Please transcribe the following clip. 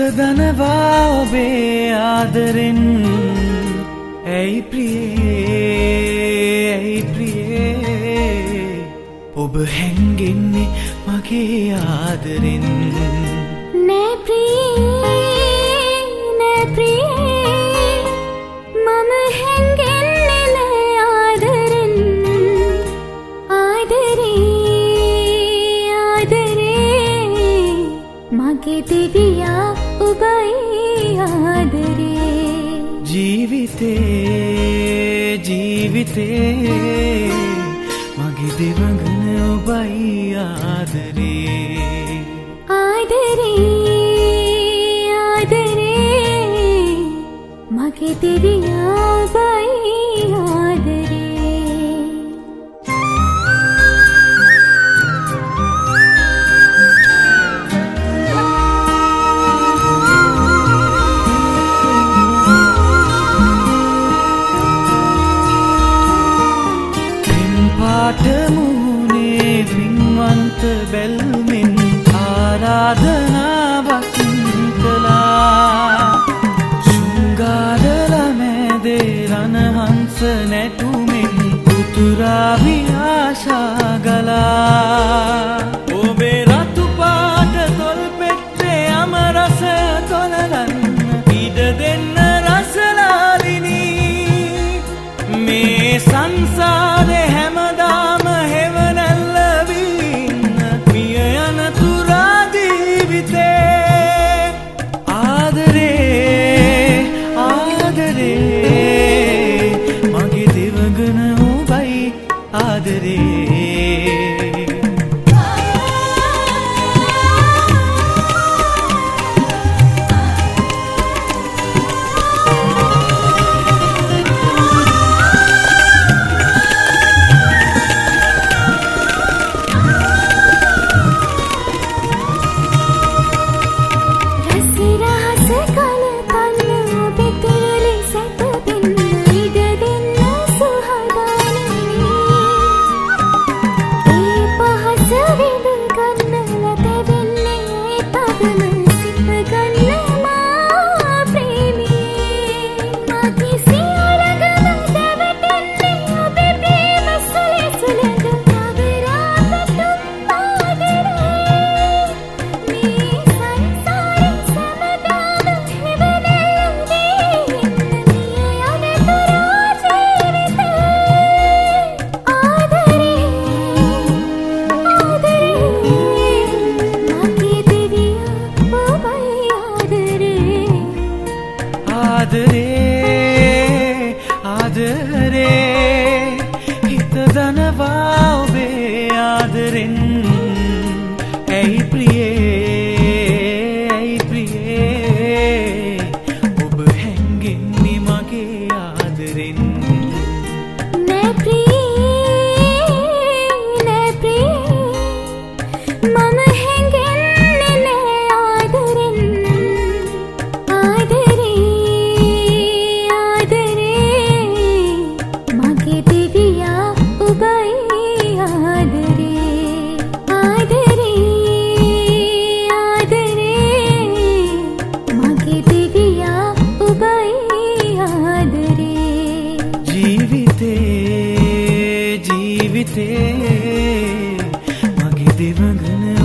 දනවා ඔබේ ආදරෙන් ඇයි ප්‍රියේ ඇයි ප්‍රියේ ඔබ හැංගෙන්නේ මගේ ආදරෙන් නෑ ප්‍රියේ නෑ ප්‍රියේ මම හැංගෙන්නේ නෑ ආදරෙන් ආදරේ ආදරේ මගේ දෙවියා ඔබයි ආදරේ ජීවිතේ මගේ දෙවඟන ඔබයි ආදරේ ආදරේ ආදරේ මගේ දෙවියා ඔබයි ආදරේ පාටමුනේ පින්වන්ත බැල්මෙන් ආරාධනාවක් කළා ශෘංගාර මැදේ රණහංස නැටුමින් උතුරාවි ආශා ගලා ඔබේ රතු පාට තොල් පෙත්තේ අමරස තොලලන්න ඉඩ දෙන්න රසලාලිනී මේ සංසාරේ හැමදාම හෙවණැල්ල වින්න මිය යන තුරා ජීවිතේ ආදරේ ආදරේ මගේ දෙවඟන ඔබයි ආදරේ ආදරේ හිත දනවා ඔබේ ආදරෙන් ඇයි ප්‍රියේ ඇයි ප්‍රියේ ඔබ හැංගෙන්නේ මගේ ආදරෙන් නෑ ප්‍රියේ නෑ ප්‍රියේ මම හැංගෙන්නේ නෑ ආදරෙන් ආදරේ ජීවිතේ මගේ දෙවඟන